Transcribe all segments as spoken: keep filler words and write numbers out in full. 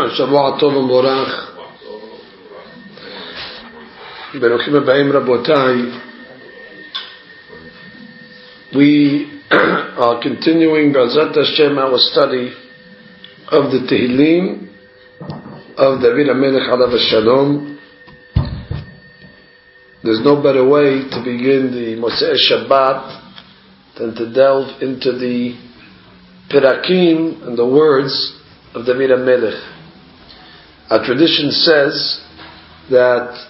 Shabbat Tov U'Morach. Beruchim Aba'im Rabotai. We are continuing B'ezrat Hashem our study of the Tehillim of David HaMelech Alav Shalom. There's no better way to begin the Motzei Shabbat than to delve into the Perakim and the words of David HaMelech. Our tradition says that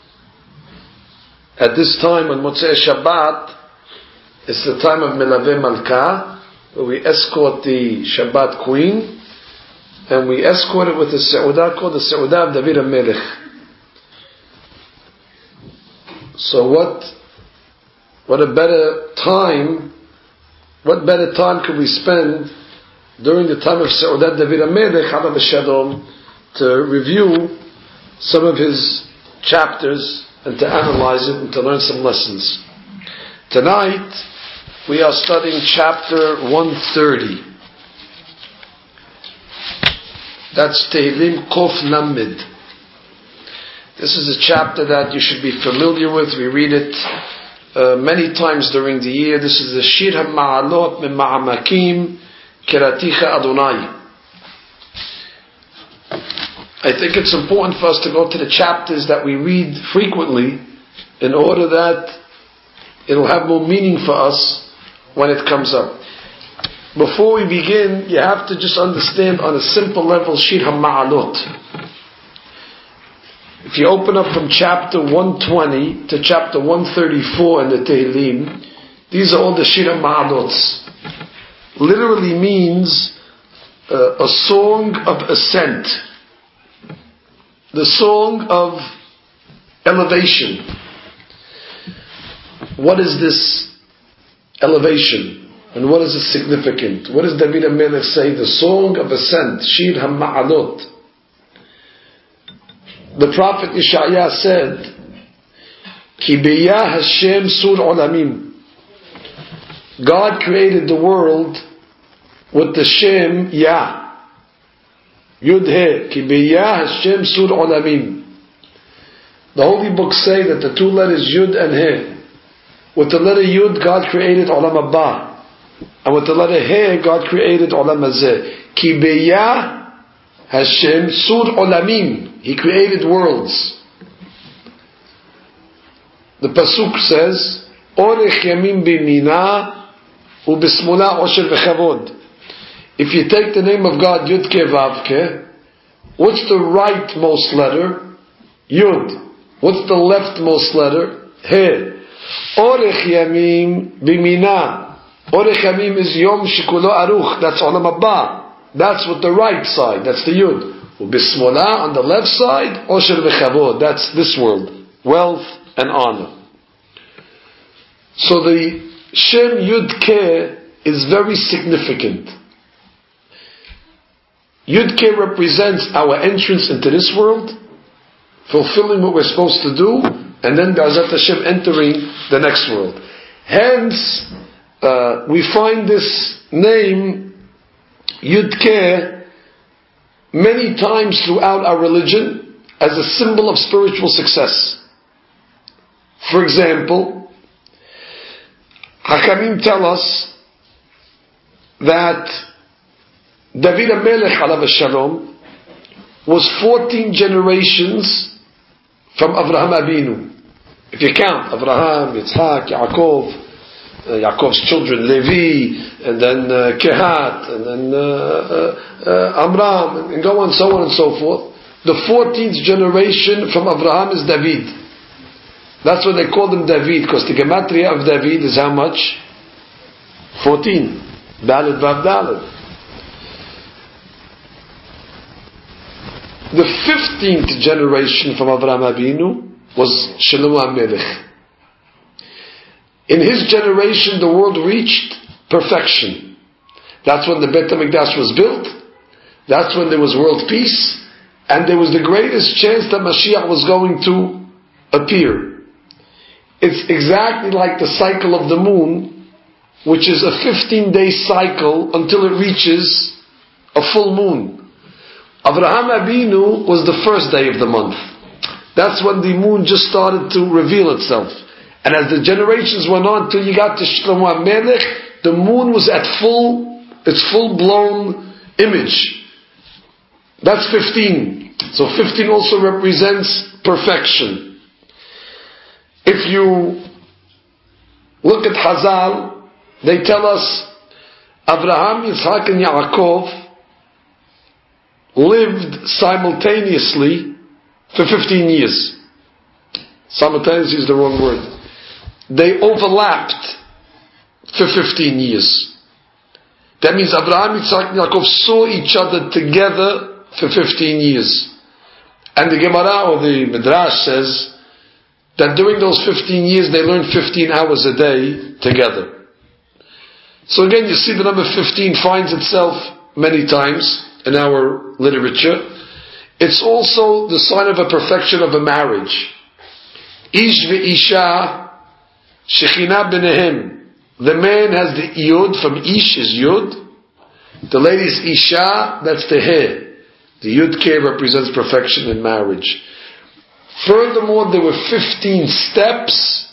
at this time on Motzei Shabbat, it's the time of Melaveh Malka, where we escort the Shabbat queen, and we escort it with a Seudah called the Seudah of David HaMelech. So what, what a better time, what better time could we spend during the time of Seudat David HaMelech, Alav Shalom, to review some of his chapters and to analyze it and to learn some lessons. Tonight, we are studying chapter one thirty. That's Tehillim Kof Lamed. This is a chapter that you should be familiar with. We read it uh, many times during the year. This is the Shir HaMa'alot Min Ma'amakim Keraticha Adonai. I think it's important for us to go to the chapters that we read frequently in order that it'll have more meaning for us when it comes up. Before we begin, you have to just understand on a simple level Shir HaMa'alot. If you open up from chapter one twenty to chapter one thirty-four in the Tehillim, these are all the Shir HaMa'alots. Literally means uh, a song of ascent. The song of elevation. What is this elevation? And what is it significant? What does David HaMelech say? The song of ascent. Shir HaMa'alot. The prophet Yeshaya said, Ki biyah Hashem sur olamim. God created the world with the Shem Yah. Yud He. Ki biyah Hashem sur olamim. The holy books say that the two letters Yud and He. With the letter Yud, God created Olam Haba. And with the letter He, God created Olam Hazeh. Ki biyah Hashem sur olamim. He created worlds. The pasuk says, Orech yamim b'mina u'b'smola osher v'chavod. If you take the name of God, Yud Ke Vav Ke, what's the rightmost letter? Yud. What's the leftmost letter? He. Orech yamim b'mina. Orech yamim is Yom Shekulo Aruch. That's Olam Haba. That's with the right side. That's the Yud. Ubismola on the left side, Osher v'chavod. That's this world. Wealth and honor. So the Shem Yud Ke is very significant. Yud Ke represents our entrance into this world, fulfilling what we're supposed to do, and then B'ezrat Hashem entering the next world. Hence, uh, we find this name, Yud Ke, many times throughout our religion as a symbol of spiritual success. For example, Hakamim tell us that David HaMelech Alav Shalom was fourteen generations from Avraham Avinu. If you count Avraham, Yitzhak, Yaakov, Uh, Yaakov's children, Levi, and then uh, Kehat, and then uh, uh, uh, Amram, and, and go on, so on and so forth. The fourteenth generation from Abraham is David. That's why they call him David, because the gematria of David is how much? fourteen. Dalet Vav Dalet. The fifteenth generation from Avraham Avinu was Shlomo HaMelech. In his generation, the world reached perfection. That's when the Beit HaMikdash was built. That's when there was world peace. And there was the greatest chance that Mashiach was going to appear. It's exactly like the cycle of the moon, which is a fifteen-day cycle until it reaches a full moon. Avraham Avinu was the first day of the month. That's when the moon just started to reveal itself. And as the generations went on till you got to Shlomo HaMelech, the moon was at full, its full-blown image. That's fifteen. So fifteen also represents perfection. If you look at Hazal, they tell us Abraham, Yitzhak, and Yaakov lived simultaneously for fifteen years. Simultaneously is the wrong word. They overlapped for fifteen years. That means Abraham, Yitzhak, and Yaakov saw each other together for fifteen years. And the Gemara or the Midrash says that during those fifteen years they learned fifteen hours a day together. So again, you see the number fifteen finds itself many times in our literature. It's also the sign of a perfection of a marriage. Ish ve'isha shechina b'nehem. The man has the yud, from ish is yud. The lady is isha, that's the he. The yud ke represents perfection in marriage. Furthermore, there were fifteen steps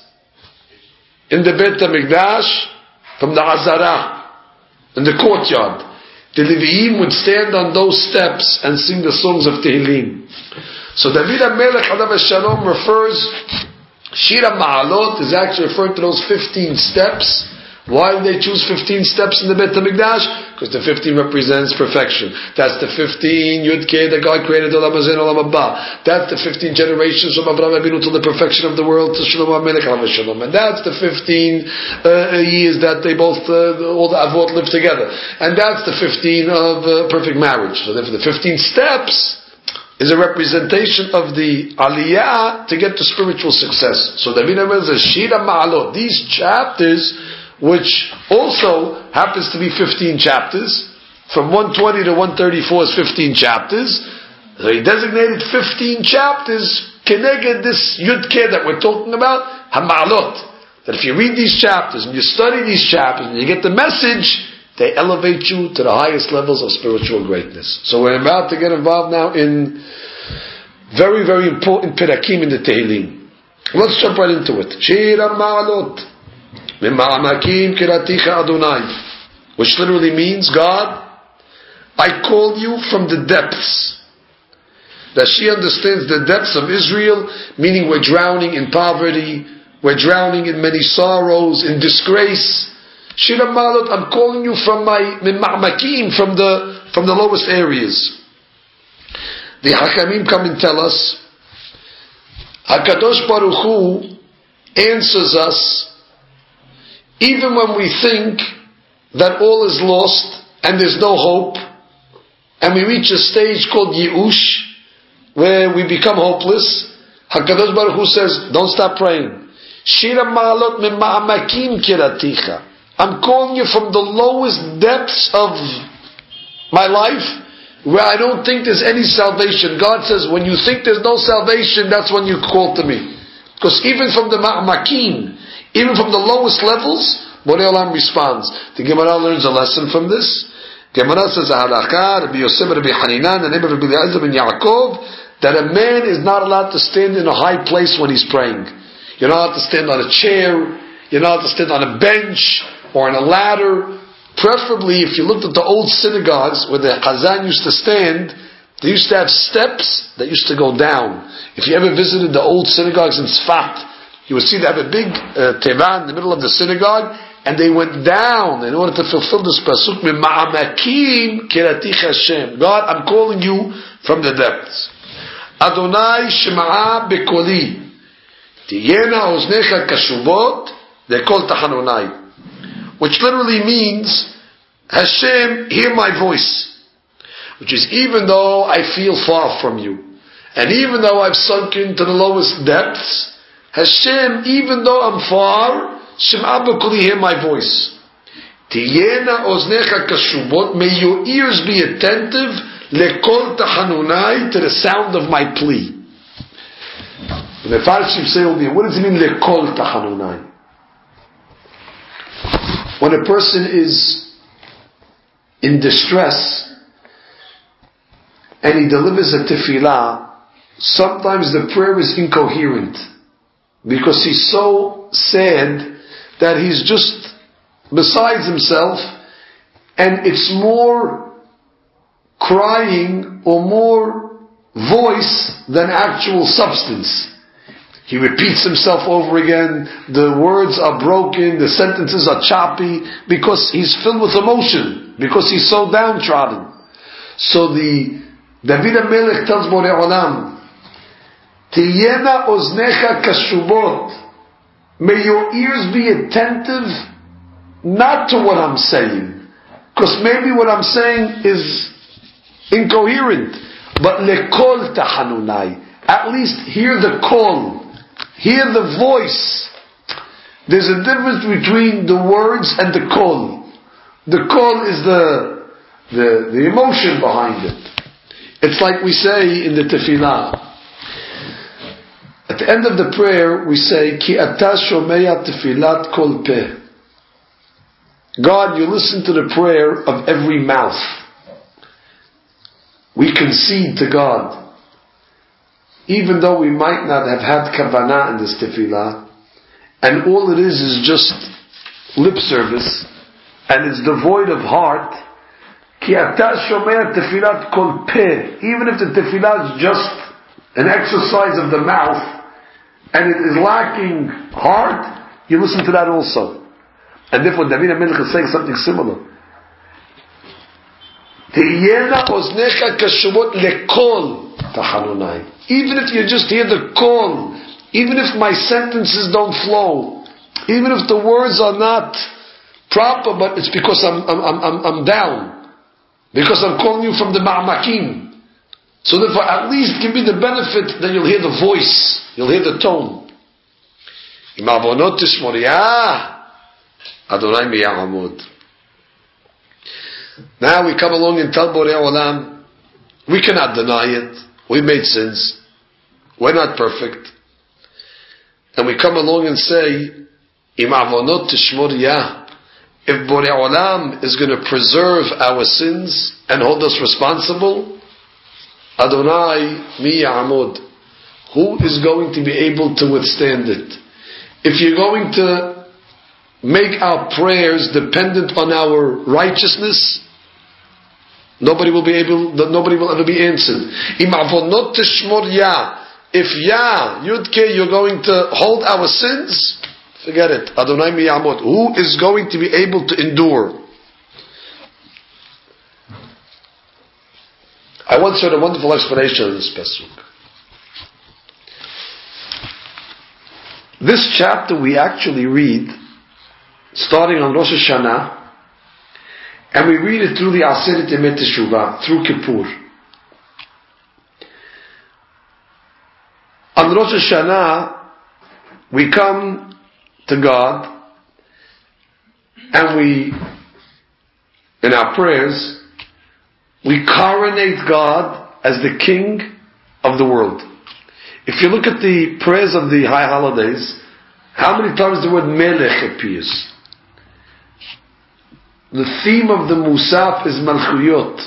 in the Beit HaMikdash from the Azara, in the courtyard. The Leviim would stand on those steps and sing the songs of Tehillim. So David HaMelech Alav Shalom refers, Shira Ma'alot is actually referring to those fifteen steps. Why did they choose fifteen steps in the Beit HaMikdash? Because the fifteen represents perfection. That's the fifteen Yud Kei that God created Olam Hazeh and Olam Haba. That's the fifteen generations from Avraham Avinu to the perfection of the world to Shlomo HaMelech Alav Shalom. And that's the fifteen uh, years that they both, uh, all the Avot lived together. And that's the fifteen of uh, perfect marriage. So therefore the fifteen steps is a representation of the Aliyah to get to spiritual success. So David HaMelech says, Shira Ma'alot. These chapters, which also happens to be fifteen chapters, from one twenty to one thirty-four is fifteen chapters. So he designated fifteen chapters keneged this Yud Keh that we're talking about, Hama'alot. That if you read these chapters and you study these chapters and you get the message, they elevate you to the highest levels of spiritual greatness. So we're about to get involved now in very, very important perakim in the Tehillim. Let's jump right into it. Shira Ma'alot. Which literally means, God, I call you from the depths. That she understands the depths of Israel, meaning we're drowning in poverty, we're drowning in many sorrows, in disgrace. Shira Ma'alot, I'm calling you from my ma'makim, from the from the lowest areas. The Hakamim come and tell us, HaKadosh Baruch Hu answers us even when we think that all is lost and there's no hope, and we reach a stage called Yeush, where we become hopeless. HaKadosh Baruch Hu says, don't stop praying. Shira Ma'alot min ma'amakim kiraticha. I'm calling you from the lowest depths of my life, where I don't think there's any salvation. God says, when you think there's no salvation, that's when you call to me. Because even from the ma'amakim, even from the lowest levels, Borei Olam responds. The Gemara learns a lesson from this. Gemara says, Halakha, Rabbi Yosef, Rabbi Haninan, the name of Rabbi Eliezer ben Yaakov, that a man is not allowed to stand in a high place when he's praying. You're not allowed to stand on a chair, you're not allowed to stand on a bench, or on a ladder. Preferably, if you looked at the old synagogues where the Chazan used to stand, they used to have steps that used to go down. If you ever visited the old synagogues in Tzfat, you would see they have a big uh, teva in the middle of the synagogue, and they went down in order to fulfill this pasuk, Ma'amakim kiratich Hashem. God, I'm calling you from the depths. Adonai shema'a bekoli, tiyena oznecha kashubot, dekol tachanonai. Which literally means, Hashem, hear my voice. Which is, even though I feel far from you, and even though I've sunk into the lowest depths, Hashem, even though I'm far, Shem'a b'koli, hear my voice. Tiyena oznecha kashubot, may your ears be attentive, lekol tachanunai, to the sound of my plea. The Farshim say over here, what does it mean, lekol tachanunai? When a person is in distress, and he delivers a tefillah, sometimes the prayer is incoherent because he's so sad that he's just besides himself, and it's more crying or more voice than actual substance. He repeats himself over again, the words are broken, the sentences are choppy, because he's filled with emotion, because he's so downtrodden. So the David HaMelech tells Borei Olam, Tiyena oznecha kashubot, may your ears be attentive not to what I'm saying, because maybe what I'm saying is incoherent, but lekol tahanunai, at least hear the call, hear the voice. There's a difference between the words and the call. The call is the, the, the emotion behind it. It's like we say in the tefillah. At the end of the prayer, we say, Ki ata shomeya tefilat kol peh. God, you listen to the prayer of every mouth. We concede to God. Even though we might not have had kavanah in this tefillah, and all it is is just lip service, and it's devoid of heart, Ki ata shomeya tefilat kol peh. Even if the tefillah is just an exercise of the mouth, and it is lacking heart, you listen to that also. And therefore David HaMelech is saying something similar. Tiyena oznecha kashubot lekol tahanunai. Even if you just hear the call, even if my sentences don't flow, even if the words are not proper, but it's because I'm I'm I'm, I'm down, because I'm calling you from the ma'amakim. So therefore, at least give me the benefit that you'll hear the voice, you'll hear the tone. Im avonot tishmoriyah, Adonai miya'amud. Now we come along and tell Borei Olam, we cannot deny it. We made sins. We're not perfect. And we come along and say, Im avonot tishmoriyah. If Borei Olam is going to preserve our sins and hold us responsible, Adonai mi ya'amud. Who is going to be able to withstand it? If you're going to make our prayers dependent on our righteousness, nobody will be able, nobody will ever be answered. Im avonot tishmor ya. If ya, yudke, you're going to hold our sins, forget it. Adonai mi ya'amud. Who is going to be able to endure? I once heard a wonderful explanation of this pasuk. This chapter we actually read starting on Rosh Hashanah, and we read it through the Aseret Emet Teshuvah, through Kippur. On Rosh Hashanah, we come to God, and we, in our prayers, we coronate God as the King of the world. If you look at the prayers of the high holidays, how many times the word Melech appears? The theme of the Musaf is Malchuyot.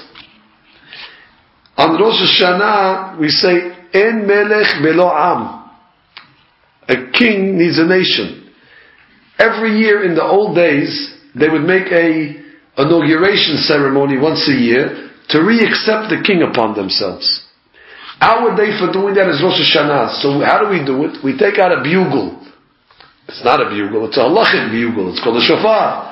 On Rosh Hashanah, we say, En Melech Belo Am. A king needs a nation. Every year in the old days, they would make a inauguration ceremony once a year to re-accept the king upon themselves. Our day for doing that is Rosh Hashanah. So how do we do it? We take out a bugle. It's not a bugle, it's a halachic bugle. It's called a shofar.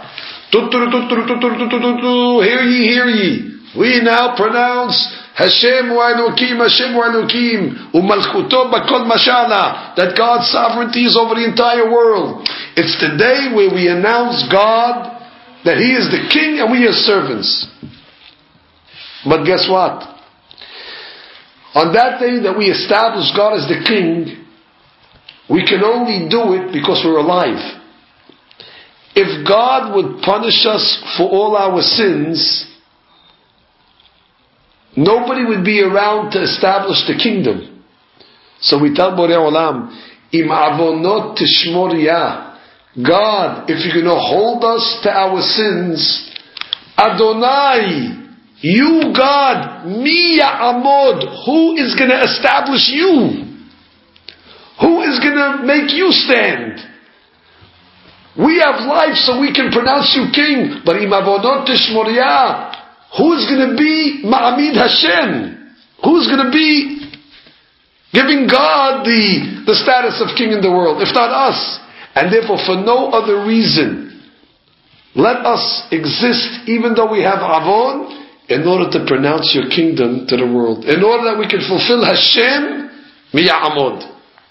Hear ye, hear ye. We now pronounce Hashem wa Elokim, Hashem wa Elokim, u'malchuto b'kol mashala, that God's sovereignty is over the entire world. It's the day where we announce God, that He is the King and we are servants. But guess what? On that day that we establish God as the King, we can only do it because we're alive. If God would punish us for all our sins, nobody would be around to establish the kingdom. So we tell Borei Olam, Im avonot tishmor ya. God, if you're going to hold us to our sins, Adonai, You, God, mi ya'amod, who is going to establish you? Who is going to make you stand? We have life so we can pronounce you king, but im avonot tishmoriyah, who is going to be ma'amid Hashem? Who is going to be giving God the, the status of king in the world, if not us? And therefore, for no other reason, let us exist, even though we have avon, in order to pronounce your kingdom to the world, in order that we can fulfill Hashem miya'amod.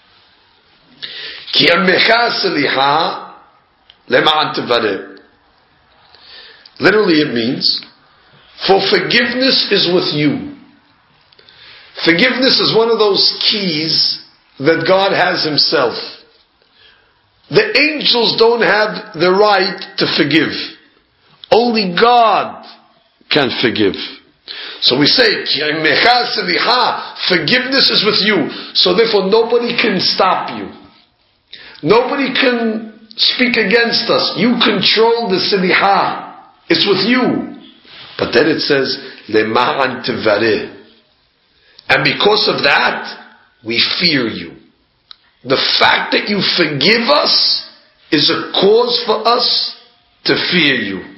Ki amecha seliha lema'an tevareh. Literally, it means, for forgiveness is with you. Forgiveness is one of those keys that God has Himself. The angels don't have the right to forgive. Only God can forgive. So we say, forgiveness is with you. So therefore nobody can stop you. Nobody can speak against us. You control the siliha. It's with you. But then it says, lema'an tevareh. And because of that, we fear you. The fact that you forgive us is a cause for us to fear you.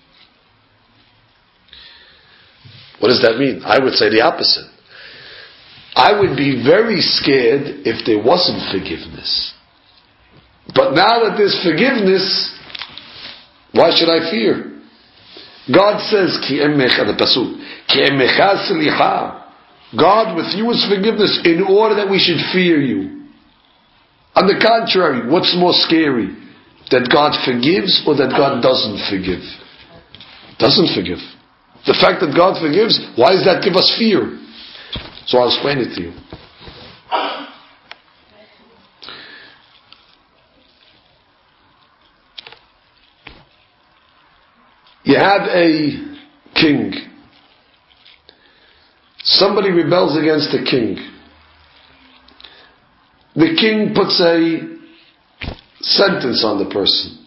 What does that mean? I would say the opposite. I would be very scared if there wasn't forgiveness. But now that there's forgiveness, why should I fear? God says, Ki emecha, the pasuk, Ki emecha selicha. God with you is forgiveness in order that we should fear you. On the contrary, what's more scary? That God forgives or that God doesn't forgive? Doesn't forgive. The fact that God forgives, why does that give us fear? So I'll explain it to you. You have a king. Somebody rebels against the king. The king puts a sentence on the person.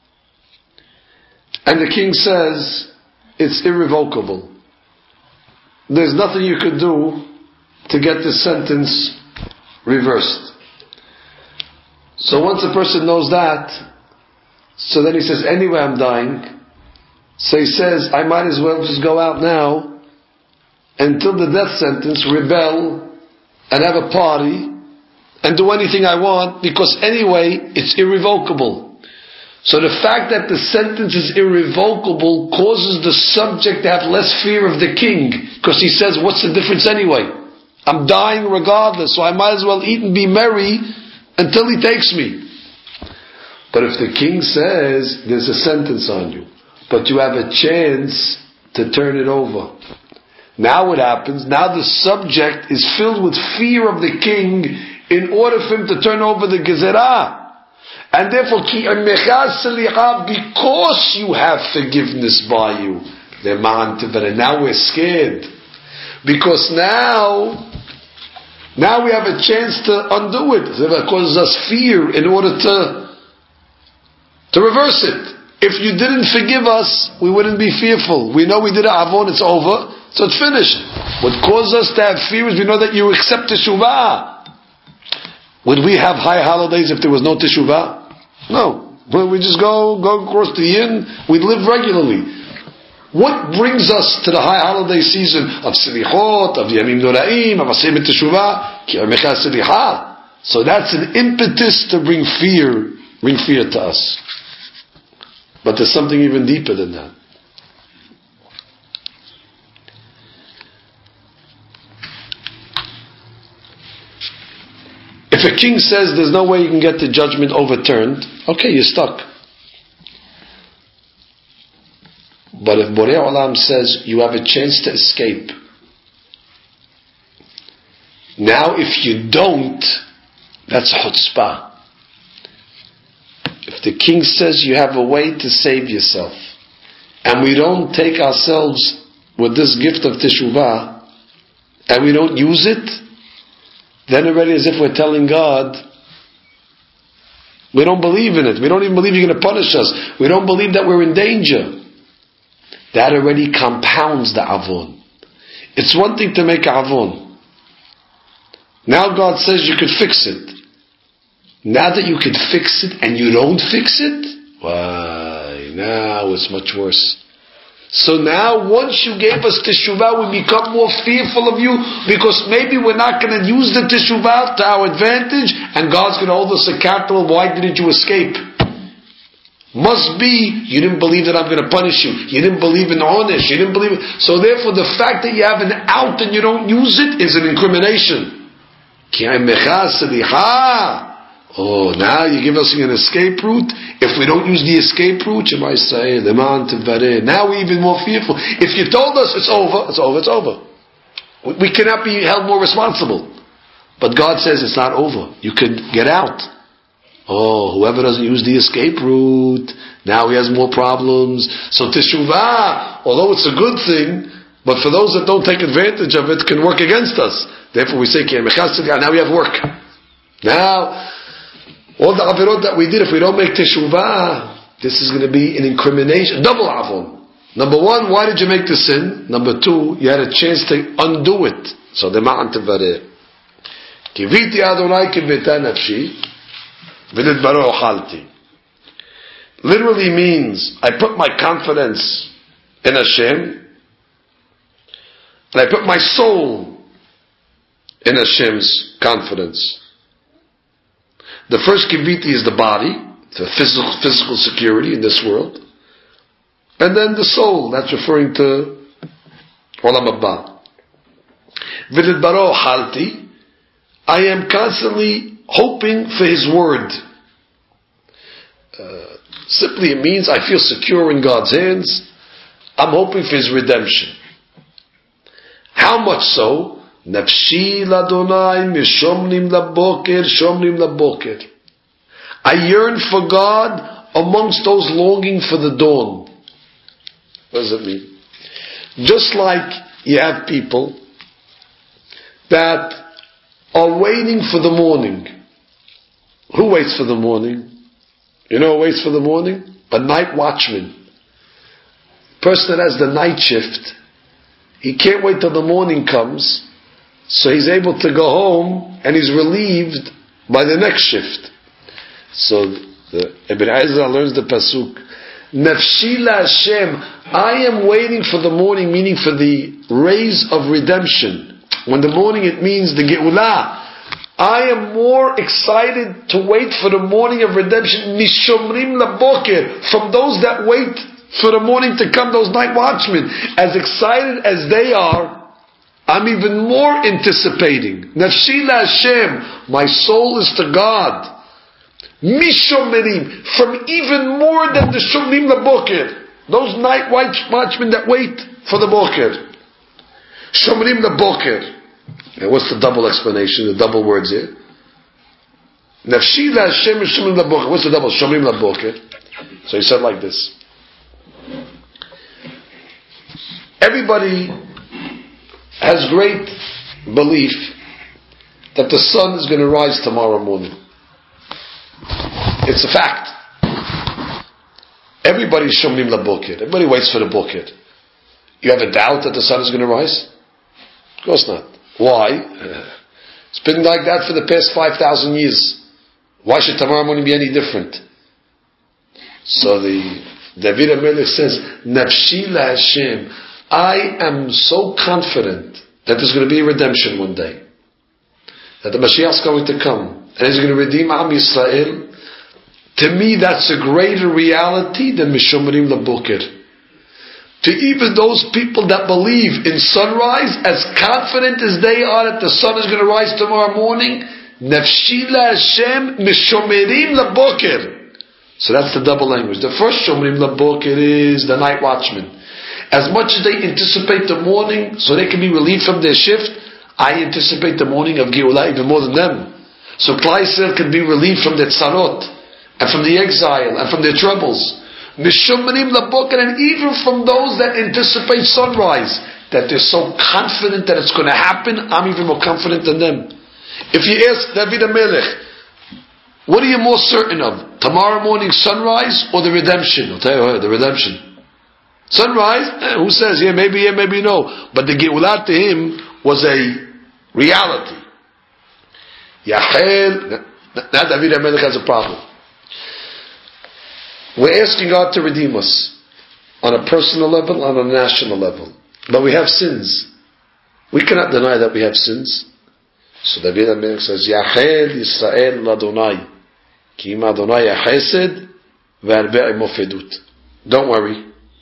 And the king says, it's irrevocable. There's nothing you could do to get this sentence reversed. So once a person knows that, so then he says, anyway I'm dying. So he says, I might as well just go out now until the death sentence, rebel and have a party and do anything I want, because anyway it's irrevocable. So the fact that the sentence is irrevocable causes the subject to have less fear of the king, because he says, what's the difference anyway? I'm dying regardless, so I might as well eat and be merry until he takes me. But if the king says, there's a sentence on you, but you have a chance to turn it over. Now what happens? Now the subject is filled with fear of the king in order for him to turn over the gezerah. And therefore, because you have forgiveness by you, now we're scared. Because now, now we have a chance to undo it. It causes us fear in order to, to reverse it. If you didn't forgive us, we wouldn't be fearful. We know we did avon, it's over, so it's finished. What causes us to have fear is we know that you accept teshuvah. Would we have high holidays if there was no teshuvah? No. Well, we just go go across the yin, we live regularly. What brings us to the high holiday season of selichot, of yamim noraim, of asem teshuvah? Ki amecha selicha. So that's an impetus to bring fear, bring fear to us. But there's something even deeper than that. If a king says there's no way you can get the judgment overturned, okay, you're stuck. But if Borei Olam says you have a chance to escape, now if you don't, that's chutzpah. If the king says you have a way to save yourself, and we don't take ourselves with this gift of teshuvah, and we don't use it, then already as if we're telling God, we don't believe in it. We don't even believe you're going to punish us. We don't believe that we're in danger. that already compounds the avon. It's one thing to make a avon. Now God says you could fix it. Now that you could fix it and you don't fix it, why, now it's much worse. So now, once you gave us teshuvah, we become more fearful of you, because maybe we're not going to use the teshuvah to our advantage, and God's going to hold us accountable. Why didn't you escape? Must be, you didn't believe that I'm going to punish you. You didn't believe in honest. You didn't believe it. So therefore, the fact that you have an out and you don't use it is an incrimination. Oh, now you give us an escape route. If we don't use the escape route, you might say, now we're even more fearful. If you told us it's over, it's over, it's over. We cannot be held more responsible. But God says it's not over. You can get out. Oh, whoever doesn't use the escape route, now he has more problems. So teshuvah, although it's a good thing, but for those that don't take advantage of it, can work against us. Therefore we say, now we have work. Now, all the avirot that we did, if we don't make teshuvah, this is going to be an incrimination, double avon. Number one, why did you make the sin? Number two, you had a chance to undo it. So the ma'an tevareh. Kiviti Adonai kivita nafshi, v'nidbaro ochalti. Literally means, I put my confidence in Hashem, and I put my soul in Hashem's confidence. The first kiviti is the body, the physical, physical security in this world. And then the soul, that's referring to Olam Haba. V'nidbaro halti, I am constantly hoping for His word. Uh, simply it means I feel secure in God's hands. I'm hoping for His redemption. How much so? Nafshi ladonai mishomnim laboker shomnim laboker. I yearn for God amongst those longing for the dawn. What does it mean? Just like you have people that are waiting for the morning. Who waits for the morning? You know who waits for the morning? A night watchman. Person that has the night shift. He can't wait till the morning comes. So he's able to go home and he's relieved by the next shift. So the Ibn Ezra learns the pasuk. Nafshi la Hashem. I am waiting for the morning, meaning for the rays of redemption. When the morning, it means the Geulah. I am more excited to wait for the morning of redemption. Mishomrim laboker. From those that wait for the morning to come, those night watchmen. As excited as they are, I'm even more anticipating. Nafshi la Hashem, my soul is to God. Mishomerim, from even more than the Shomrim laboker, those night watchmen that wait for the boker. Shomrim laboker. And what's the double explanation? The double words here. Nafshi la Hashem Shomrim laboker. What's the double? Shomrim laboker. So he said like this. Everybody has great belief that the sun is going to rise tomorrow morning. It's a fact. Everybody's shomrim labokir. Everybody waits for the bokir. You have a doubt that the sun is going to rise? Of course not. Why? It's been like that for the past five thousand years. Why should tomorrow morning be any different? So the David HaMelech says, Nafshi la Hashem. I am so confident that there's going to be a redemption one day. That the Mashiach is going to come. And He's going to redeem Am Yisrael. To me, that's a greater reality than Mishomrim Labokir. To even those people that believe in sunrise, as confident as they are that the sun is going to rise tomorrow morning, Nafshi la Hashem Mishomerim Labokir. So that's the double language. The first Shomrim Labokir is the night watchman. As much as they anticipate the morning so they can be relieved from their shift, I anticipate the morning of Geulah even more than them. So Klal Yisrael can be relieved from their tzarot, and from the exile, and from their troubles. Mishumrim laboker, and even from those that anticipate sunrise, that they're so confident that it's going to happen, I'm even more confident than them. If you ask David HaMelech, what are you more certain of? Tomorrow morning sunrise or the redemption? I'll tell you what, the redemption. Sunrise, eh, who says? Yeah, maybe, yeah, maybe no. But the Geulah to him was a reality. Yachel, now David HaMelech has a problem. We're asking God to redeem us on a personal level, on a national level. But we have sins. We cannot deny that we have sins. So David HaMelech says, Yachel Yisrael l'Adonai, ki im Adonai ha'chesed ve'arbeh imo fedut. Don't worry.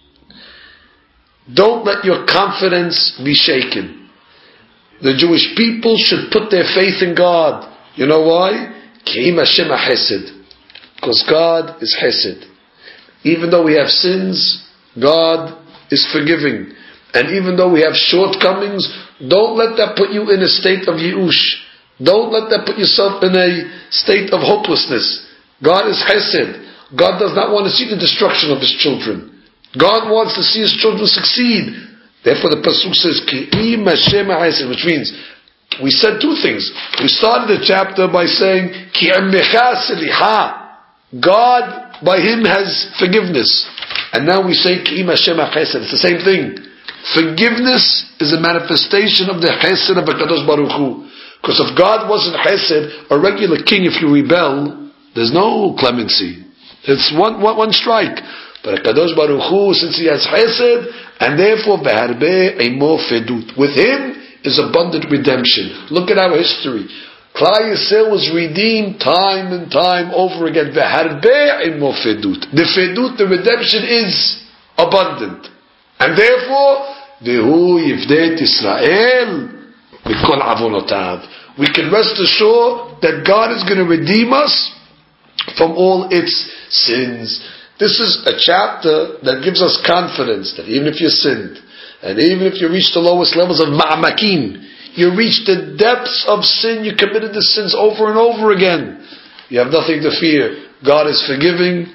Don't let your confidence be shaken. The Jewish people should put their faith in God. You know why? Ki im Hashem ha'chesed. Because God is chesed. Even though we have sins, God is forgiving. And even though we have shortcomings, don't let that put you in a state of yi'ush. Don't let that put yourself in a state of hopelessness. God is chesed. God does not want to see the destruction of His children. God wants to see His children succeed. Therefore the pasuk says, Ki im Hashem ha'chesed, which means, we said two things. We started the chapter by saying, Ki emecha seliha. God, by Him, has forgiveness. And now we say, Ki im Hashem ha'chesed. It's the same thing. Forgiveness is a manifestation of the chesed of HaKadosh Baruch Hu. Because if God wasn't chesed, a regular king, if you rebel, there's no clemency. It's one, one, one strike. But HaKadosh Baruch Hu, since He has chesed, and therefore, ve'arbeh imo fedut. With Him is abundant redemption. Look at our history. Klal Yisrael was redeemed time and time over again. Ve'arbeh imo fedut. The fedut, the redemption is abundant. And therefore, Vehu yifdet Israel mikol avonotav. We can rest assured that God is going to redeem us from all its sins. This is a chapter that gives us confidence that even if you sinned, and even if you reach the lowest levels of ma'amakim, you reach the depths of sin, you committed the sins over and over again, you have nothing to fear. God is forgiving.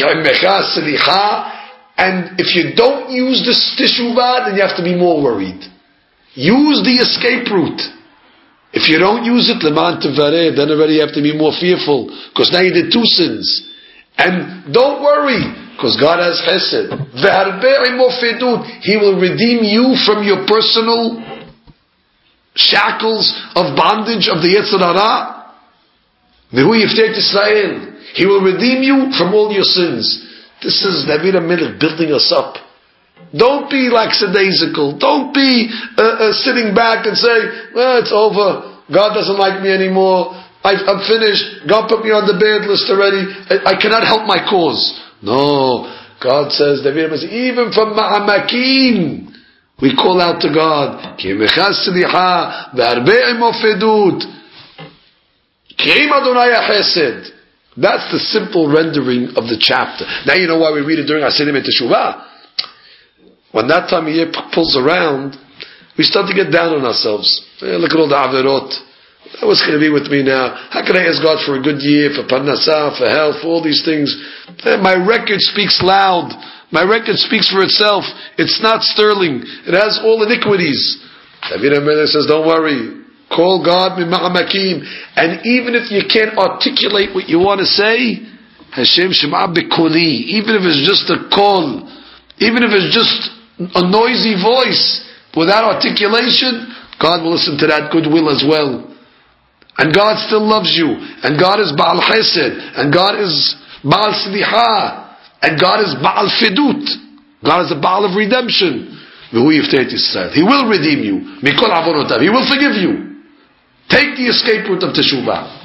And if you don't use this teshuvah, then you have to be more worried. Use the escape route. If you don't use it, leman tevareh, then already you have to be more fearful, because now you did two sins. And don't worry, because God has chesed. Ve'arbeh imo fedut. He will redeem you from your personal shackles of bondage of the Yetzer Hara. Vehu yiftet Israel. He will redeem you from all your sins. This is David HaMelech building us up. Don't be lackadaisical. Don't be uh, uh, sitting back and say, well, it's over. God doesn't like me anymore. I've, I'm finished. God put me on the bad list already. I, I cannot help my cause. No. God says, David HaMelech, even from Ma'amakim, we call out to God. Ki mechas slicha, ve'arbeh imo fedut. Ki im Adonai ha'chesed. That's the simple rendering of the chapter. Now you know why we read it during our Asidim et Teshuvah. When that time of year pulls around, we start to get down on ourselves. Hey, look at all the averot. What's going to be with me now? How can I ask God for a good year, for parnassah, for health, for all these things? Hey, my record speaks loud. My record speaks for itself. It's not sterling. It has all iniquities. David HaMelech says, don't worry. Call God min ma'amakim. And even if you can't articulate what you want to say, Hashem shema b'koli. Even if it's just a call, even if it's just a noisy voice, without articulation, God will listen to that goodwill as well. And God still loves you. And God is Ba'al Chesed. And God is Ba'al Sliha. And God is Ba'al Fedut. God is a Ba'al of redemption. He will redeem you. Mikol avonotav. He will forgive you. Take the escape route of Teshuvah.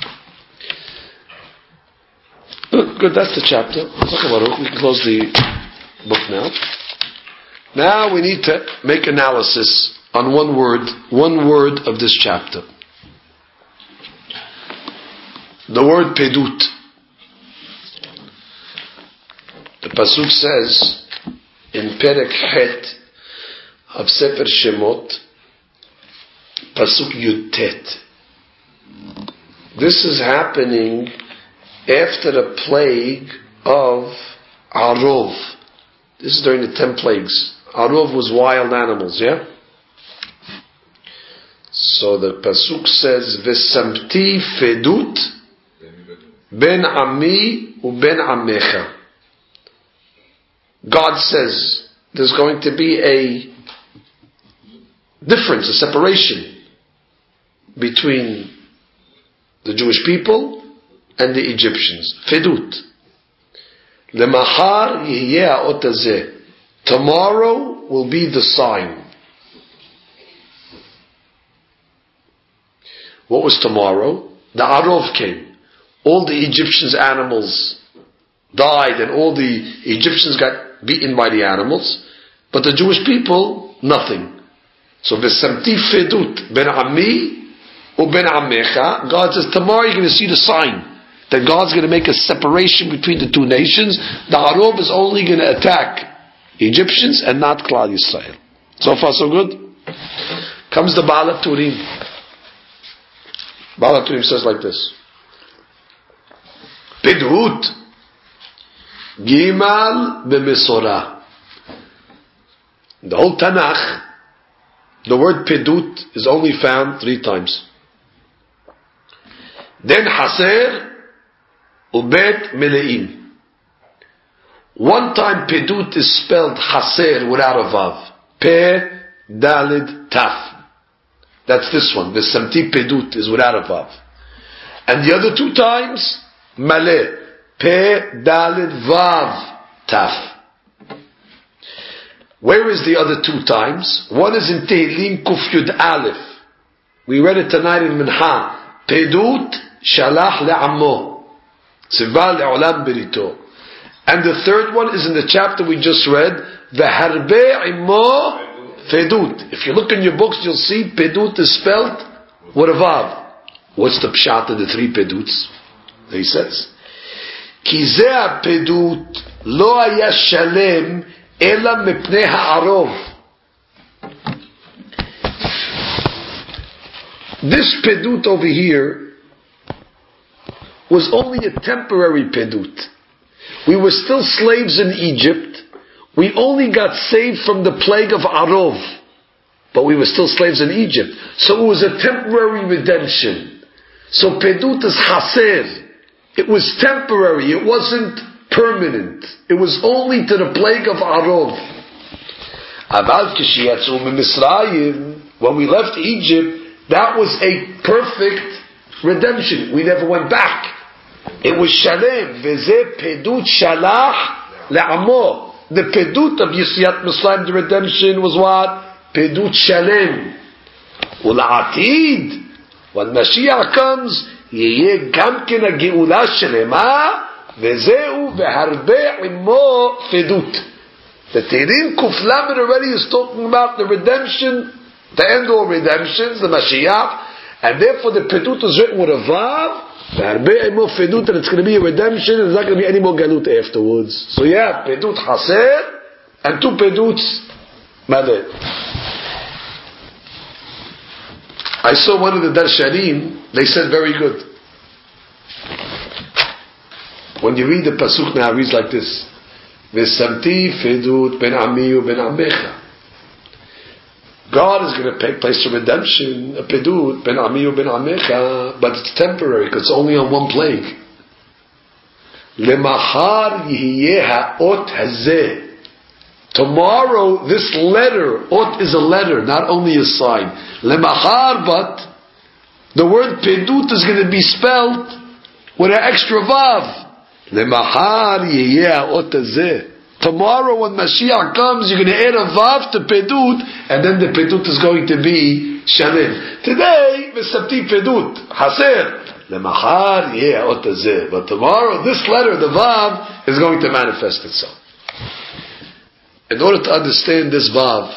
Good, good, that's the chapter. We can close the book now. Now we need to make analysis on one word, one word of this chapter. The word pedut. The pasuk says in Perek Het of Sefer Shemot, pasuk Yud Tet. This is happening after the plague of Arov. This is during the ten plagues. Arov was wild animals, yeah? So the pasuk says, V'samti fedut ben ami u ben amecha. God says, there's going to be a difference, a separation between the Jewish people and the Egyptians. Fedut. Lemachar yihyeh ha'ot hazeh. Tomorrow will be the sign. What was tomorrow? The Arov came. All the Egyptians' animals died and all the Egyptians got beaten by the animals. But the Jewish people, nothing. So, V'samti fedut ben ami u ben amecha. God says, tomorrow you're going to see the sign that God's going to make a separation between the two nations. The Arov is only going to attack Egyptians and not Klal Yisrael. So far so good? Comes the Baal HaTurim. Baal HaTurim says like this. Pedut Gimal b'Mesorah. In the whole Tanakh, the word Pedut is only found three times. Then Haser Ubet Meleim. One time Pedut is spelled Haser without a Vav. Pe Dalid Taf. That's this one. The Samti Pedut is without a Vav. And the other two times, Maleh. Pe Dalid Vav Taf. Where is the other two times? One is in Tehillim Kuf Yud Aleph. We read it tonight in Minha. Pedut Shalach Le'ammo. Sival Le'olam Berito. And the third one is in the chapter we just read, V'harbe Imo Fedut. If you look in your books, you'll see Pedut is spelled with a Vav. What's the pshat of the three Peduts? He says, Ki zeh Pedut lo haya shalem ela mepnei ha'arov. This Pedut over here was only a temporary Pedut. We were still slaves in Egypt. We only got saved from the plague of Arov. But we were still slaves in Egypt. So it was a temporary redemption. So Pedut is Haser. It was temporary. It wasn't permanent. It was only to the plague of Arov. When we left Egypt, that was a perfect redemption. We never went back. It was Shalem. V'zeh Pedut Shalach Le'amo. The Pedut of Yisiyat Mitzrayim, the redemption, was what? Pedut Shalem. Ul'atid. When Mashiach comes, Yeh Gam Ken HaGeula Shelema. V'zehu V'harbe Imo Pedut. The Tehillim Kuf Lamed already is talking about the redemption, the end of redemptions, the Mashiach, and therefore the Pedut is written with a Vav. And it's going to be a redemption, and there's not going to be any more galut afterwards. So yeah, Pedut Haser and two Peduts Maleh. I saw one of the Darshanim, they said very good. When you read the Pasuk now, it reads like this: V'samti Pedut ben Ami ben Amecha. God is going to pay, place a redemption, a Pedut, ben Ami ben Amecha, but it's temporary because it's only on one plague. Lemachar yihyeh ha'ot hazeh. Tomorrow, this letter, ot is a letter, not only a sign. Lemachar, but the word Pedut is going to be spelled with an extra vav. Lemachar yihyeh ha'ot hazeh. Tomorrow when Mashiach comes, you're going to add a vav to Pedut, and then the Pedut is going to be Shalem. Today, V'samti Pedut, Haser, Lemachar Yeh Ot Hazeh. But tomorrow, this letter, the vav, is going to manifest itself. In order to understand this vav,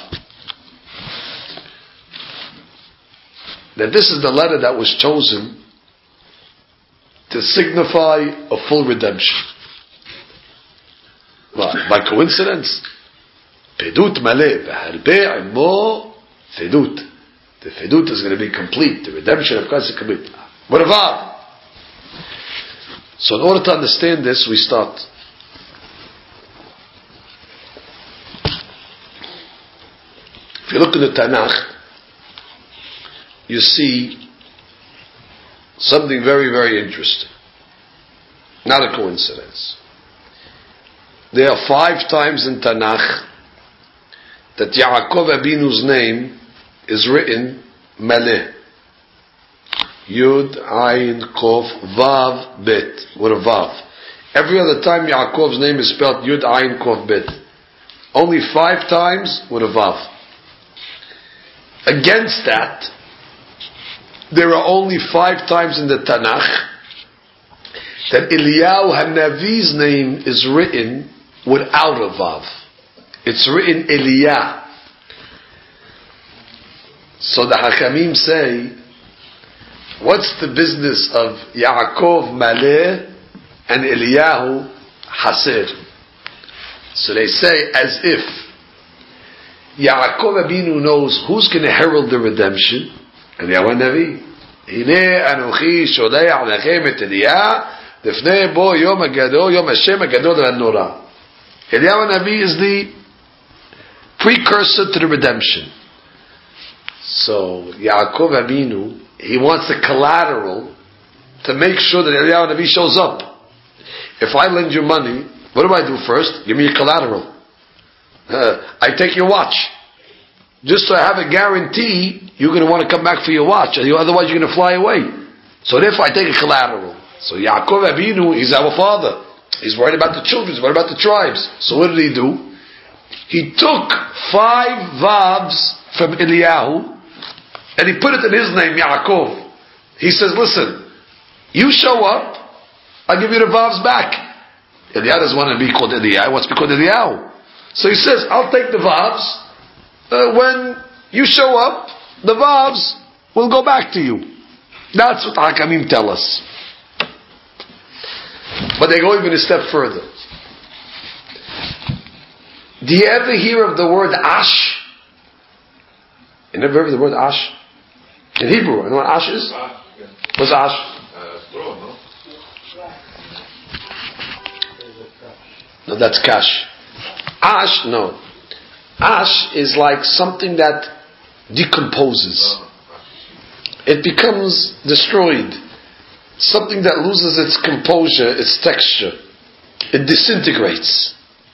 that this is the letter that was chosen to signify a full redemption. By coincidence, Pedut Maleh, V'harbe Imo Fedut. The Fedut is going to be complete. The redemption of Christ is complete. What a vav! So in order to understand this, we start. If you look in the Tanakh, you see something very, very interesting. Not a coincidence. There are five times in Tanakh that Yaakov Abinu's name is written Maleh. Yud, Ayin, Kof, Vav, Bet. With a Vav. Every other time Yaakov's name is spelled Yud, Ayin, Kof, Bet. Only five times with a Vav. Against that, there are only five times in the Tanakh that Eliyahu HaNavi's name is written without a Vav. It's written Eliyah. So the Hakamim say, what's the business of Yaakov Maleh and Eliyahu Haser? So they say, as if Yaakov Abinu knows who's going to herald the redemption, Eliyahu Navi. Hine Anochi Sholech Lechem et Eliyah Lefnei Bo Yom HaGadol Yom Hashem HaGadol HaNorah. Eliyahu Navi is the precursor to the redemption. So Yaakov Abinu, he wants a collateral to make sure that Eliyahu Navi shows up. If I lend you money, what do I do first? Give me a collateral. Uh, I take your watch. Just so I have a guarantee, you're going to want to come back for your watch. Otherwise you're going to fly away. So therefore I take a collateral. So Yaakov Abinu, he's our father. He's worried about the children. He's worried about the tribes. So what did he do? He took five vavs from Eliyahu and he put it in his name, Yaakov. He says, listen, you show up, I'll give you the vavs back. Eliyahu doesn't want to be called Eliyahu, he wants to be called Eliyahu. So he says, I'll take the vavs. Uh, when you show up, the vavs will go back to you. That's what Hakamim tell us. But they go even a step further. Do you ever hear of the word ash? You never heard of the word ash? In Hebrew, you know what ash is? What's ash? Uh, straw, no? No, that's kash. Ash, no. Ash is like something that decomposes. It becomes destroyed. Something that loses its composure, its texture. It disintegrates.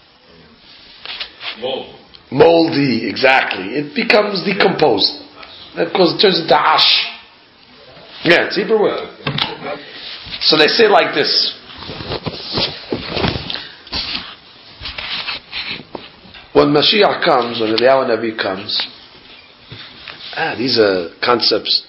Mold. Moldy, exactly. It becomes decomposed. Because it turns into ash. Yeah, it's Hebrew word. So they say like this. When Mashiach comes, when Eliyahu Navi comes, ah, these are concepts.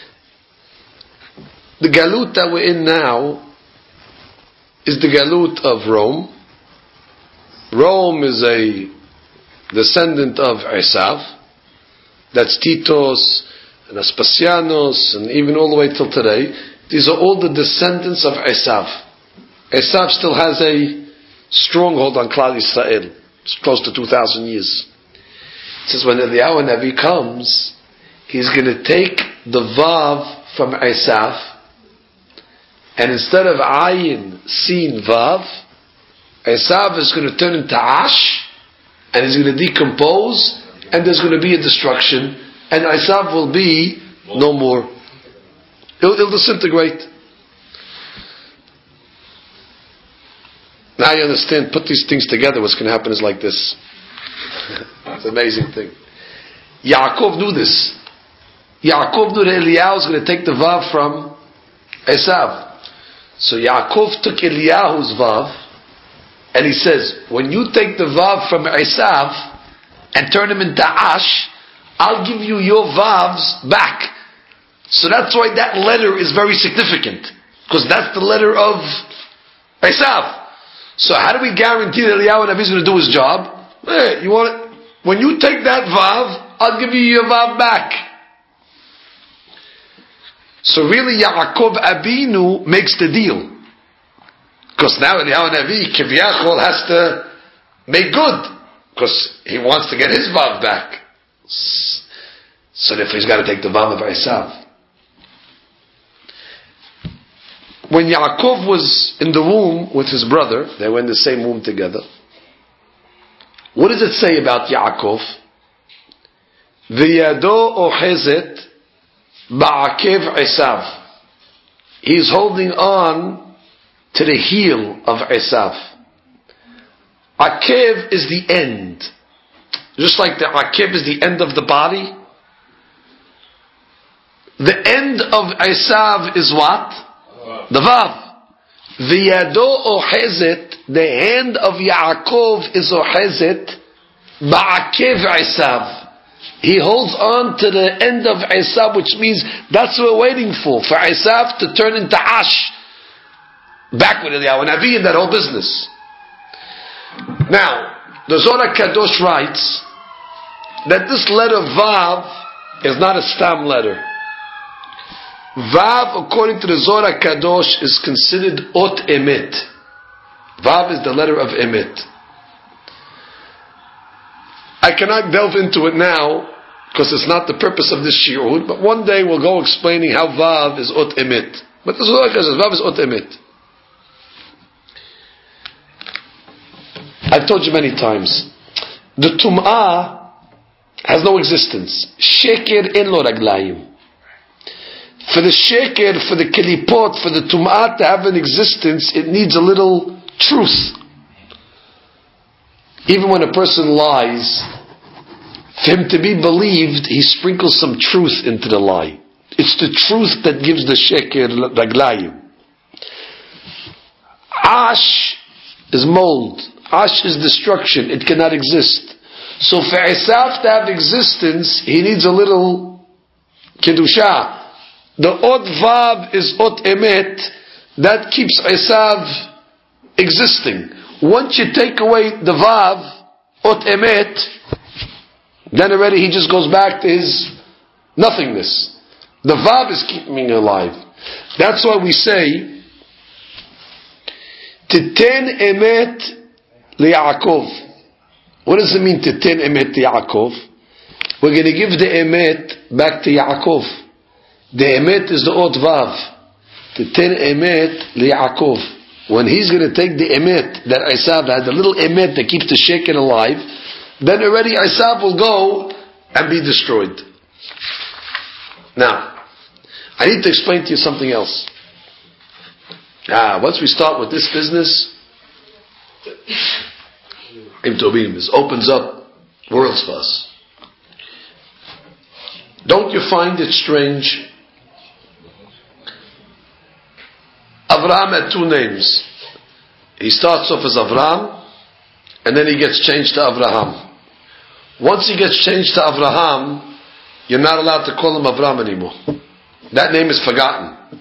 The galut that we're in now is the galut of Rome. Rome is a descendant of Esav. That's Titos and Aspasianos and even all the way till today. These are all the descendants of Esav. Esav still has a stronghold on Klal Yisrael. It's close to two thousand years. It says when Eliyahu Navi comes, he's going to take the Vav from Esav, and instead of Ayin, Sin, Vav, Esav is going to turn into Ash, and he's going to decompose, and there's going to be a destruction, and Esav will be no more. It'll, it'll disintegrate. Now you understand, put these things together, what's going to happen is like this. It's an amazing thing. Yaakov knew this. Yaakov knew that Eliyahu was going to take the Vav from Esav. So Yaakov took Eliyahu's Vav, and he says, when you take the Vav from Esav, and turn him into Ash, I'll give you your Vavs back. So that's why that letter is very significant. Because that's the letter of Esav. So how do we guarantee that Eliyahu Navi is going to do his job? Hey, you want it? When you take that Vav, I'll give you your Vav back. So really Yaakov Abinu makes the deal. Because now Eliyahu Navi, Kivyachol, has to make good. Because he wants to get his Vav back. So therefore he's got to take the Vav of Esav. When Yaakov was in the womb with his brother, they were in the same womb together. What does it say about Yaakov? V'yado ochezet ba'akev Esav. He's holding on to the heel of Esav. Akev is the end. just like the akib is the end of the body, the end of Esav is what? The vav. V'yado ohezet, the hand of Yaakov is ohezet, ba'akev Esav. He holds on to the end of Esav, which means that's what we're waiting for, for Esav to turn into Ash. Back with Eliyahu Navi in that whole business. Now, the Zohar Kadosh writes that this letter Vav is not a stam letter. Vav, according to the Zohar Kadosh, is considered Ot Emet. Vav is the letter of Emet. I cannot delve into it now, because it's not the purpose of this shiur, but one day we'll go explaining how Vav is Ot Emet. But the Zohar says Vav is Ot Emet. I've told you many times, the Tum'ah has no existence. Sheker en lo raglayim. For the sheker, for the kelipot, for the Tum'ah to have an existence, it needs a little truth. Even when a person lies, for him to be believed, he sprinkles some truth into the lie. It's the truth that gives the sheker raglayim. Ash is mold. Ash is destruction. It cannot exist. So for Esav to have existence, he needs a little kedusha. The Ot Vav is Ot Emet. That keeps Esav existing. Once you take away the Vav, Ot Emet, then already he just goes back to his nothingness. The Vav is keeping him alive. That's why we say, Titen Emet Li'Yaakov. What does it mean to ten emet Yaakov? We're going to give the emet back to Yaakov. The emet is the Ot Vav. To ten emet Yaakov. When he's going to take the emet that Esav had, the little emet that keeps the sheker alive, then already Esav will go and be destroyed. Now, I need to explain to you something else. Ah, once we start with this business, Im Tobim, this opens up worlds for us. Don't you find it strange? Avraham had two names. He starts off as Avraham, and then he gets changed to Avraham. Once he gets changed to Avraham, you're not allowed to call him Avraham anymore. That name is forgotten.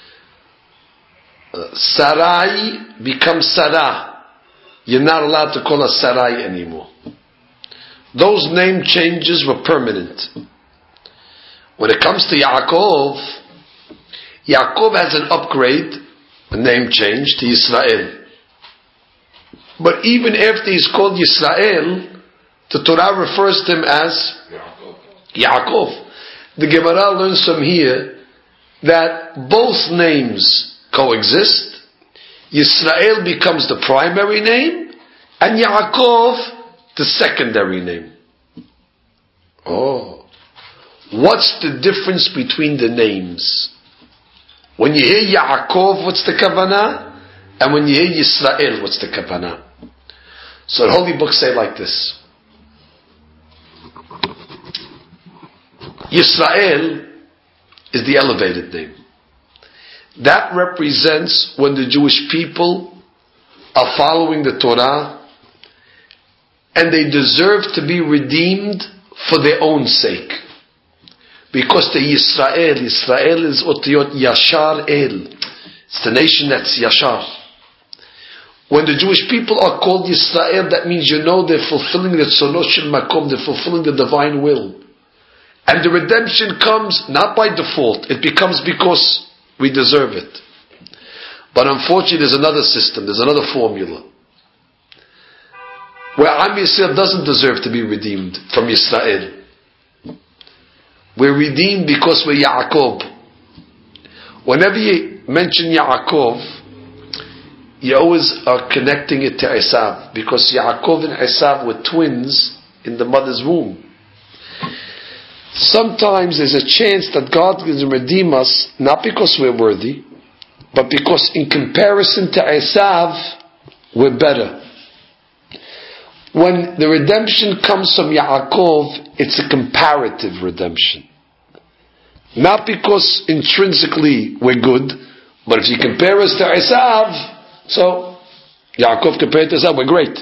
Uh, Sarai becomes Sarah. You're not allowed to call her Sarai anymore. Those name changes were permanent. When it comes to Yaakov, Yaakov has an upgrade, a name change to Yisrael. But even after he's called Yisrael, the Torah refers to him as Yaakov. The Gemara learns from here that both names coexist. Yisrael becomes the primary name, and Yaakov the secondary name. Oh. What's the difference between the names? When you hear Yaakov, what's the kavanah? And when you hear Yisrael, what's the kavanah? So the Holy Book say like this. Yisrael is the elevated name. That represents when the Jewish people are following the Torah and they deserve to be redeemed for their own sake. Because the Yisrael, Yisrael is Otiyot Yashar El. It's the nation that's Yashar. When the Jewish people are called Yisrael, that means you know they're fulfilling the Tzolot Shel Makom, they're fulfilling the divine will. And the redemption comes not by default, it becomes because we deserve it. But unfortunately there's another system, there's another formula. Where Am Yisrael doesn't deserve to be redeemed from Yisrael. We're redeemed because we're Yaakov. Whenever you mention Yaakov, you always are connecting it to Esav. Because Yaakov and Esav were twins in the mother's womb. Sometimes there's a chance that God can redeem us, not because we're worthy, but because in comparison to Esav, we're better. when the redemption comes from Yaakov, it's a comparative redemption. Not because intrinsically we're good, but if you compare us to Esav, so Yaakov compared to Esav, we're great.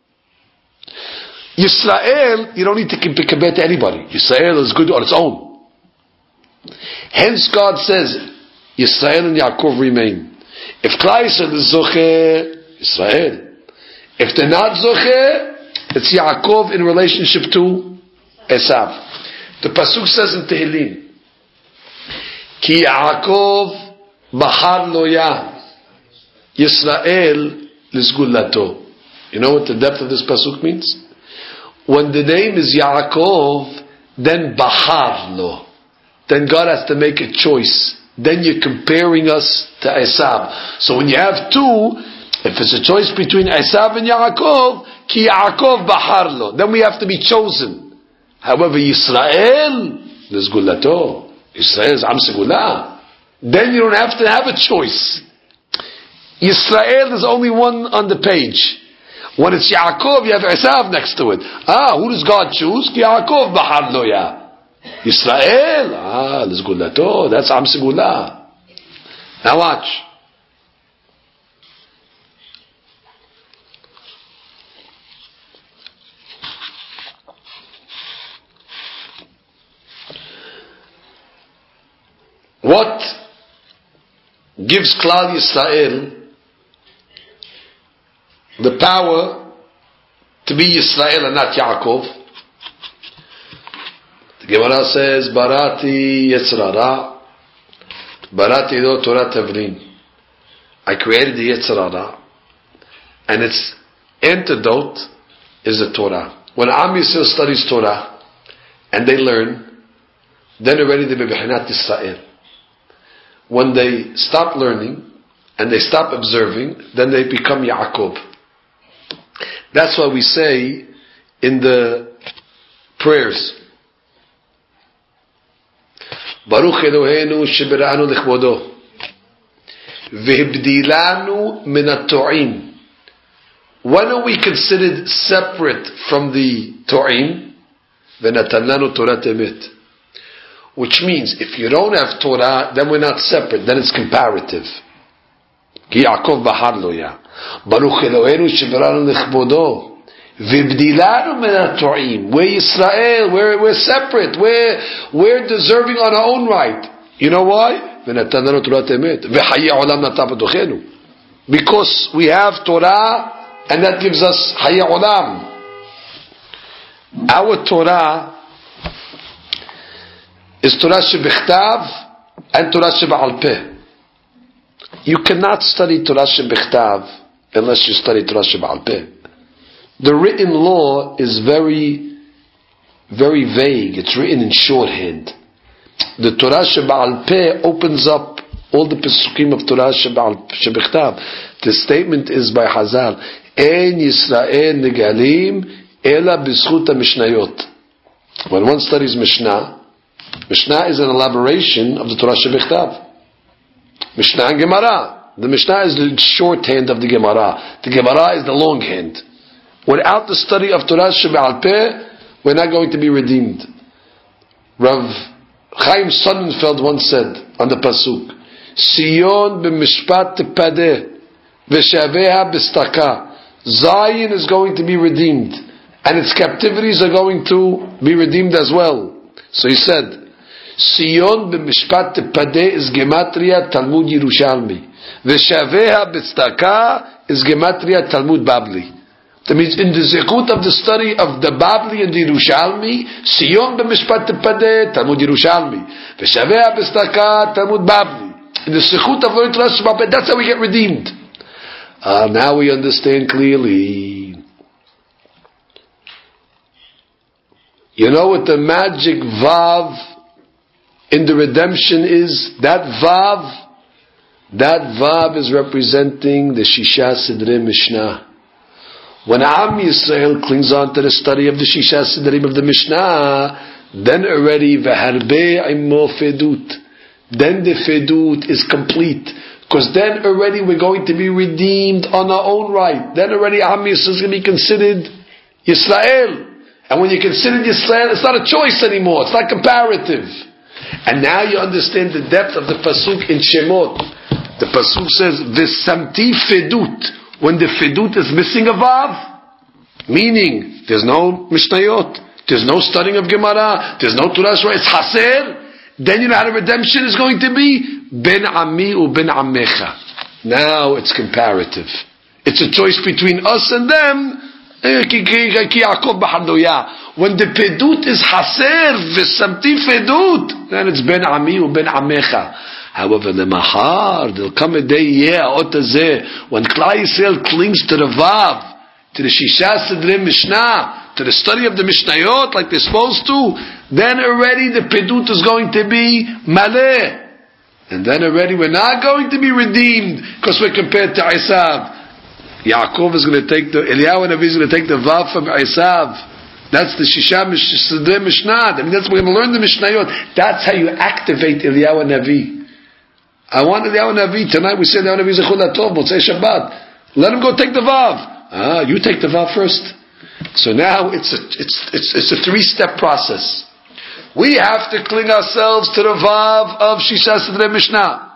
Yisrael, you don't need to compare to anybody. Yisrael is good on its own. Hence God says, Yisrael and Yaakov remain. If Klal Yisrael is Zocher, Yisrael. If they're not Zocher, it's Yaakov in relationship to Esav. The Pasuk says in Tehillim, Ki Yaakov Bahar Loya Yisrael Lizgulato. You know what the depth of this Pasuk means? When the name is Yaakov, then Bahar Lo. Then God has to make a choice. Then you're comparing us to Esav. So when you have two, if it's a choice between Esav and Yaakov, Ki Yaakov Bahar Lo. Then we have to be chosen. However, Yisrael Lizgulato. Yisrael is Am Segulah. Then you don't have to have a choice. Yisrael is only one on the page. When it's Yaakov, you have Esav next to it. Ah, who does God choose? Yaakov Bahar Loya. Yisrael. Ah, Lizgulato. That's Am Segulah. Now watch. What gives Klal Yisrael the power to be Yisrael and not Yaakov? The Gemara says, Barati Yetzirah, Barati do Torah Tavlin. I created the Yetzirah, and its antidote is the Torah. When Am Yisrael studies Torah, and they learn, then already they be B'chinat Yisrael. When they stop learning, and they stop observing, then they become Yaakov. That's why we say in the prayers, Baruch Eloheinu shebera'anu lechvodo v'hibdilanu min ha'to'im. When are we considered separate from the to'im? V'natan lanu Torat emet. Which means, if you don't have Torah, then we're not separate, then it's comparative. Ki Yaakov Bahar Loya. Baruch Eloheinu shebera'anu lechvodo. V'bdilanu min ha'to'im. We're Yisrael, we're, we're separate, we're, we're deserving on our own right. You know why? V'natan lanu Torat emet. V'hayi olam natan b'tochenu. Because we have Torah, and that gives us Hayi olam. Our Torah is Torah shebichtav and Torah sheba'al peh. You cannot study Torah shebichtav unless you study Torah sheba'al peh. The written law is very, very vague. It's written in shorthand. The Torah sheba'al peh opens up all the pesukim of Torah shebichtav. The statement is by Hazal, En Yisrael negalim ela b'zchut ha-mishnayot. When one studies Mishnah, Mishnah is an elaboration of the Torah shebichtav. Mishnah and Gemara. The Mishnah is the shorthand of the Gemara. The Gemara is the longhand. Without the study of Torah shebe'al peh, we're not going to be redeemed. Rav Chaim Sonnenfeld once said on the pasuk, Sion b'mishpat tepadeh v'shaveha b'staka. Zion is going to be redeemed, and its captivities are going to be redeemed as well. So he said, Sion b'mishpat tepadeh is gematria Talmud Yerushalmi. V'shaveha b'staka is gematria Talmud Babli. That means in the zikut of the study of the Babli and the Yerushalmi, Sion b'mishpat tepadeh Talmud Yerushalmi. V'shaveha b'staka Talmud Babli. In the zikut of learning Torah sheba'al peh, that's how we get redeemed. Ah, now we understand clearly. You know what the magic vav in the redemption is? That vav, that vav is representing the Shisha Sidrei Mishnah. When Am Yisrael clings on to the study of the Shisha Sidrim of the Mishnah, then already v'harbe imo fedut. Then the fedut is complete. Because then already we're going to be redeemed on our own right. Then already Am Yisrael is going to be considered Yisrael. And when you consider Yisrael, it's not a choice anymore. It's not comparative. And now you understand the depth of the pasuk in Shemot. The pasuk says, "V'samti fedut." When the fedut is missing a vav, meaning there's no mishnayot, there's no studying of Gemara, there's no Torah Shura, it's haser. Then you know how the redemption is going to be ben ami u ben amecha. Now it's comparative. It's a choice between us and them. When the pedut is haser, v'samti fedut, then it's ben ami u ben amecha. However, the mahar, there'll come a day, yeah, otazeh, when Klal Yisrael clings to the vav, to the Shisha Sidrei Mishnah, to the study of the Mishnayot like they're supposed to, then already the pedut is going to be maleh. And then already we're not going to be redeemed because we're compared to Esav. Yaakov is going to take the, Eliyahu Navi is going to take the Vav from Esav. That's the Shisha Sidrei Mishnah. I mean, that's we're going to learn the Mishnayot. That's how you activate Eliyahu Navi. I want Eliyahu Navi. Tonight we say Eliyahu Navi Zechut Latov, Motzei Shabbat. Let him go take the Vav. Ah, you take the Vav first. So now it's a, it's, it's, it's a three-step process. We have to cling ourselves to the Vav of Shisha Sidrei Mishnah.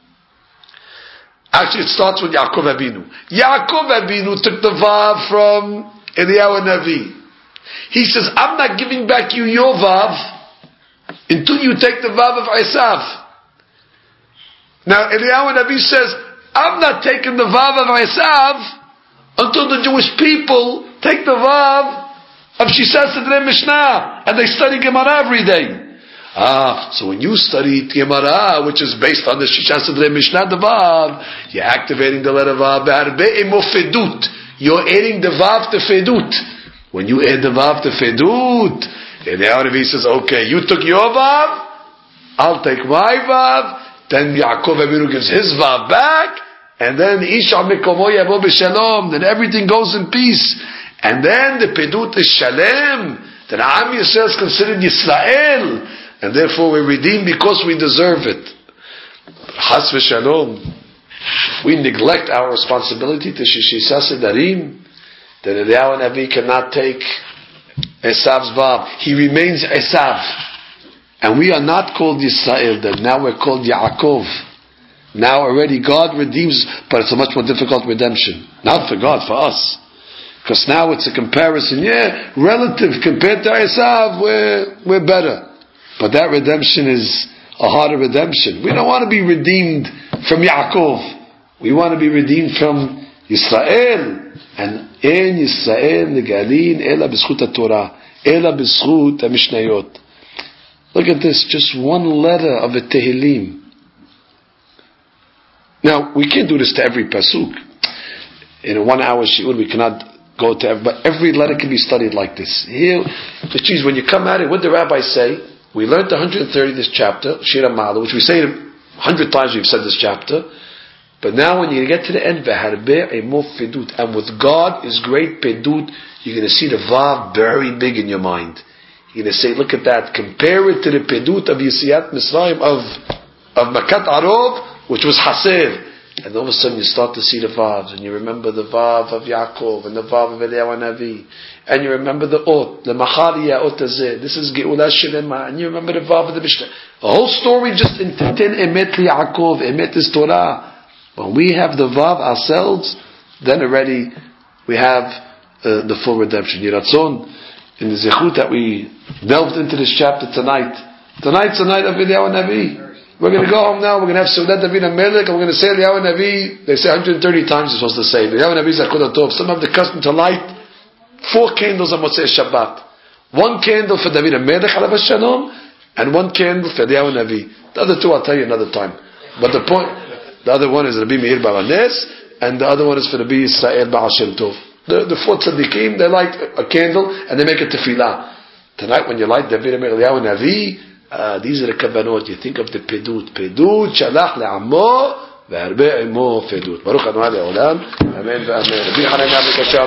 Actually, it starts with Yaakov Avinu. Yaakov Avinu took the Vav from Eliyahu Navi. He says, I'm not giving back you your Vav until you take the Vav of Esav. Now, Eliyahu Navi says, I'm not taking the Vav of Esav until the Jewish people take the Vav of Shisha Sidrei Mishnah and they study Gemara every day. Ah, so when you study Gemara, which is based on the Shisha Sidrei Mishnah, the Vav, you're activating the letter Vav. You're adding the Vav to Fedut. When you add the Vav to Fedut, and the Arabi says, okay, you took your Vav, I'll take my Vav. Then Yaakov Avinu gives his Vav back, and then Isha Mekomo Yavo B'Shalom, then everything goes in peace. And then the Pedut is Shalem, then Am Yisrael is considered Yisrael, and therefore we're redeemed because we deserve it. Chas v'Shalom, we neglect our responsibility to Shisha Sidarim, that Eliyahu Navi cannot take Esav's Vav. He remains Esav. And we are not called Yisrael, that now we're called Yaakov. Now already God redeems, but it's a much more difficult redemption. Not for God, for us. Because now it's a comparison. Yeah, relative, compared to Esav, we're, we're better. But that redemption is a harder redemption. We don't want to be redeemed from Yaakov. We want to be redeemed from Yisrael. And in Yisrael, Negalin, Ela b'schut HaTorah, Ela b'schut HaMishnayot. Look at this, just one letter of a Tehillim. Now, we can't do this to every pasuk. In a one-hour shiur, we cannot go to every, but every letter can be studied like this. Here, the geez, when you come at it, what the rabbis say, we learned one hundred thirty this chapter, Shir HaMa'ala, which we say one hundred times we've said this chapter, but now when you get to the end, V'harbe emo fedut, and with God is great pedut, you're going to see the Vav very big in your mind. You're going to say, look at that, compare it to the pedut of Yisiyat Mitzrayim, of, of Makat Arov, which was Haser. And all of a sudden you start to see the Vavs, and you remember the Vav of Yaakov, and the Vav of Eliyahu Navi, and you remember the Ot, the Machariya Ot Hazeh, this is Geulah Shelema, and you remember the Vav of the Mishnah. The whole story just in Ten Emet Yaakov, Emet is Torah. When we have the Vav ourselves, then already we have uh, the full redemption. Yiratzon, in the Zechut that we delved into this chapter tonight. Tonight's the night of Eliyahu Navi. We're going to go home now, we're going to have Seudat David HaMelech, and we're going to say Eliyahu Navi, they say one hundred thirty times you're supposed to say. Eliyahu Navi is Zechut HaTov. Some have the custom to light four candles on Motzei Shabbat. One candle for David HaMelech, Alav Shalom, and one candle for Eliyahu Navi. The other two I'll tell you another time. But the point, the other one is Rabbi Meir Bar Hanes, and the other one is for Rabbi Yisrael Baal Shem Tov. The, the four tzaddikim, they light a candle, and they make a tefillah. Tonight when you light David HaMelech, Eliyahu Navi, Uh, these are the kavanot. You think of the pedut. Pedut shalach le'amo ve'arbe imo pedut. Baruch Adonai le'olam. Amen ve'amen. Rabbi Hanan Yam Mikasham.